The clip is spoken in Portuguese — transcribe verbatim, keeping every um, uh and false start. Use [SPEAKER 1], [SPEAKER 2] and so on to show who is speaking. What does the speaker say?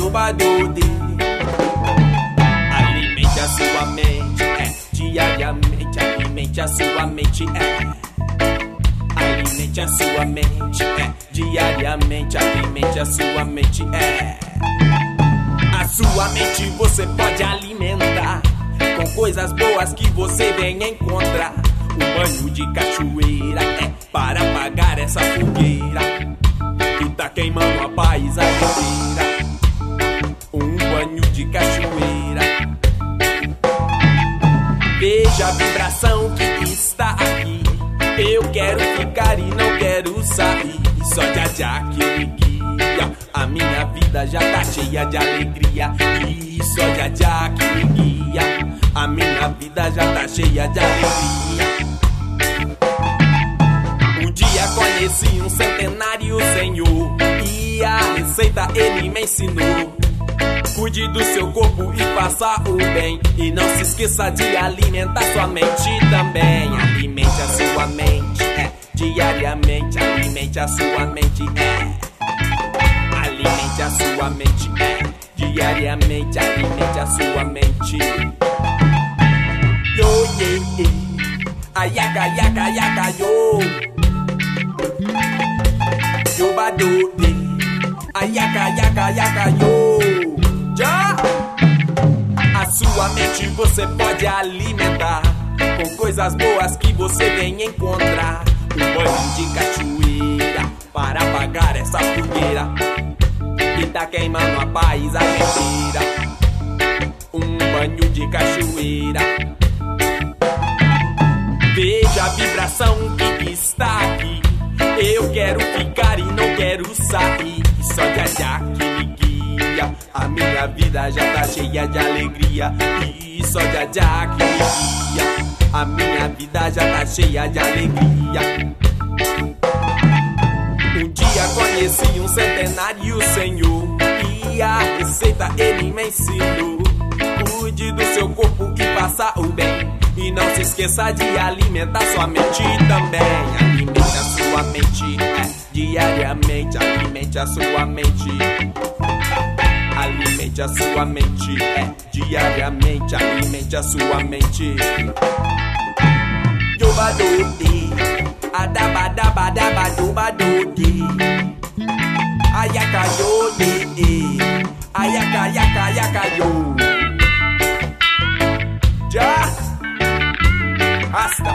[SPEAKER 1] Yobadode. Alimente a sua mente, é, diariamente. Alimente a sua mente, é. Alimente a sua mente, é, diariamente. Alimente a sua mente, é. A sua mente você pode alimentar com coisas boas que você vem encontrar. Um banho de cachoeira é para apagar essa fogueira que tá queimando a paisagem inteira. Um banho de cachoeira. Veja a vibração que está aqui. Eu quero ficar e não quero sair. Só Jah que me guia. A minha vida já tá cheia de alegria. E só Jah que me guia. A minha vida já tá cheia de alegria. Um dia conheci um centenário senhor e a receita ele me ensinou. Cuide do seu corpo e faça o bem. E não se esqueça de alimentar sua mente também. Alimente a sua mente, é, diariamente. Alimente a sua mente, é. Alimente a sua mente, é, diariamente. Alimente a sua mente. Yo, yeah, yeah. Ayaka, yaka, yaka, yo. Yobadode. Ayaka, yaka, yaka, yo. Já! A sua mente você pode alimentar com coisas boas que você vem encontrar. Um banho de cachoeira para apagar essa fogueira que tá queimando a paisagem inteira. Um banho de cachoeira. Veja a vibração que está aqui. Eu quero ficar e não quero sair. Só Jah que me guia. A minha vida já tá cheia de alegria. E só Jah que me guia. A minha vida já tá cheia de alegria. Um dia conheci um centenário senhor e a receita ele me ensinou. Cuide do seu corpo e faça o bem. E não se esqueça de alimentar sua mente também. Alimente a sua mente, é, diariamente. Alimente a sua mente. Alimente a sua mente, é, diariamente. Alimente a sua mente. Yobadode. Adabadabadaba yobadode. Ayaka yode. Ayaka yaka yaka yo. Já! Hasta